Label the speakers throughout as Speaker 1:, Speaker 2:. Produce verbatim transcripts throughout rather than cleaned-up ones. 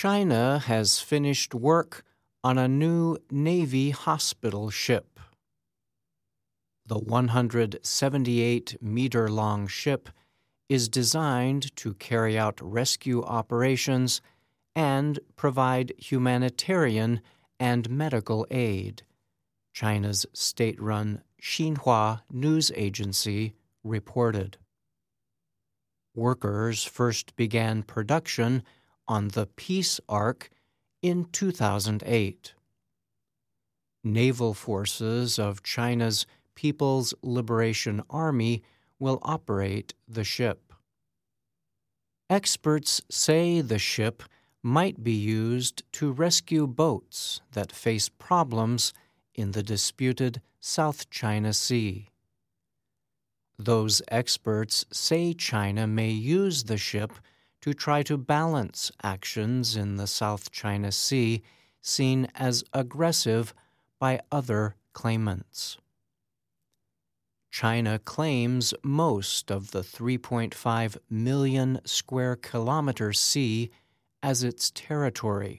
Speaker 1: China has finished work on a new Navy hospital ship. The one hundred seventy-eight meter long ship is designed to carry out rescue operations and provide humanitarian and medical aid, China's state-run Xinhua news agency reported. Workers first began production on the Peace Ark in two thousand eight. Naval forces of China's People's Liberation Army will operate the ship. Experts say the ship might be used to rescue boats that face problems in the disputed South China Sea. Those experts say China may use the ship to try to balance actions in the South China Sea seen as aggressive by other claimants. China claims most of the three point five million square kilometer sea as its territory.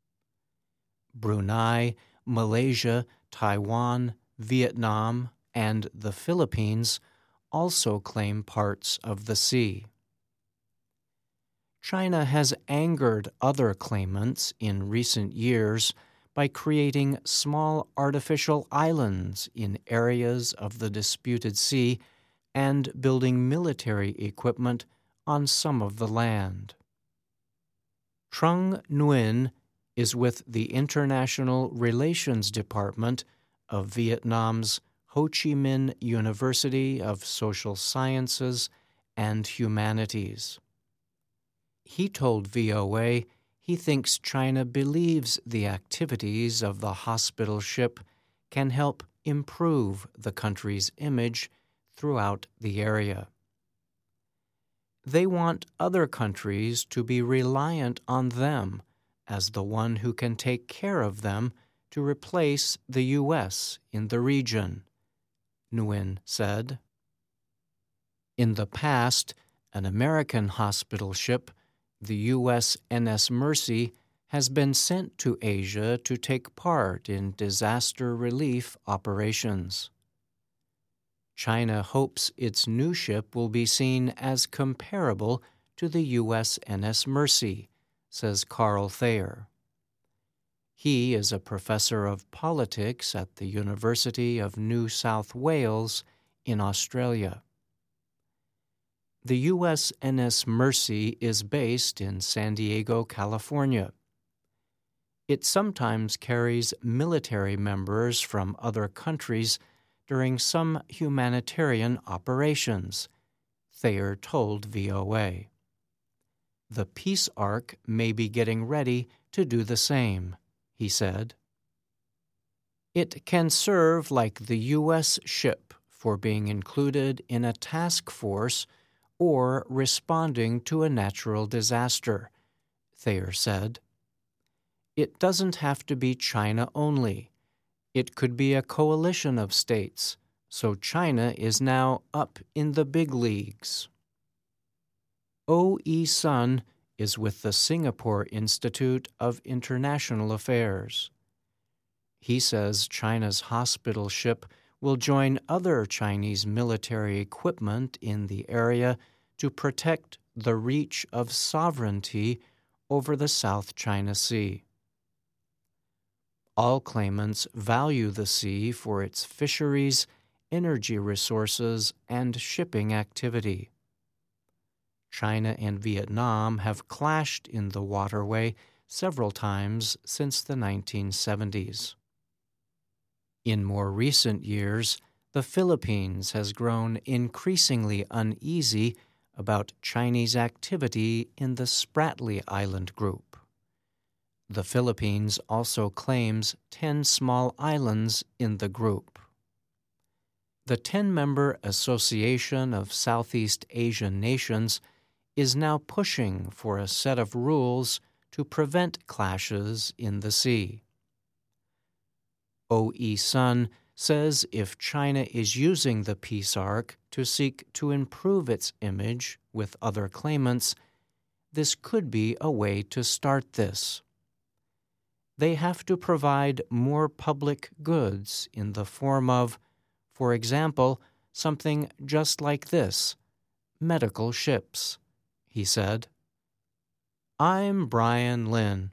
Speaker 1: Brunei, Malaysia, Taiwan, Vietnam, and the Philippines also claim parts of the sea. China has angered other claimants in recent years by creating small artificial islands in areas of the disputed sea and building military equipment on some of the land. Trung Nguyen is with the International Relations Department of Vietnam's Ho Chi Minh University of Social Sciences and Humanities. He told V O A he thinks China believes the activities of the hospital ship can help improve the country's image throughout the area. They want other countries to be reliant on them as the one who can take care of them to replace the U S in the region, Nguyen said. In the past, an American hospital ship, the U S N S Mercy, has been sent to Asia to take part in disaster relief operations. China hopes its new ship will be seen as comparable to the U S N S Mercy, says Carl Thayer. He is a professor of politics at the University of New South Wales in Australia. The U S N S Mercy is based in San Diego, California. It sometimes carries military members from other countries during some humanitarian operations, Thayer told V O A. The Peace Ark may be getting ready to do the same, he said. It can serve like the U S ship for being included in a task force or responding to a natural disaster, Thayer said. It doesn't have to be China only. It could be a coalition of states, so China is now up in the big leagues. O E Sun is with the Singapore Institute of International Affairs. He says China's hospital ship will join other Chinese military equipment in the area to protect the reach of sovereignty over the South China Sea. All claimants value the sea for its fisheries, energy resources, and shipping activity. China and Vietnam have clashed in the waterway several times since the nineteen seventies. In more recent years, the Philippines has grown increasingly uneasy about Chinese activity in the Spratly Island group. The Philippines also claims ten small islands in the group. The ten-member Association of Southeast Asian Nations is now pushing for a set of rules to prevent clashes in the sea. O E Sun says if China is using the Peace Ark to seek to improve its image with other claimants, this could be a way to start this. They have to provide more public goods in the form of, for example, something just like this, medical ships, he said. I'm Brian Lynn.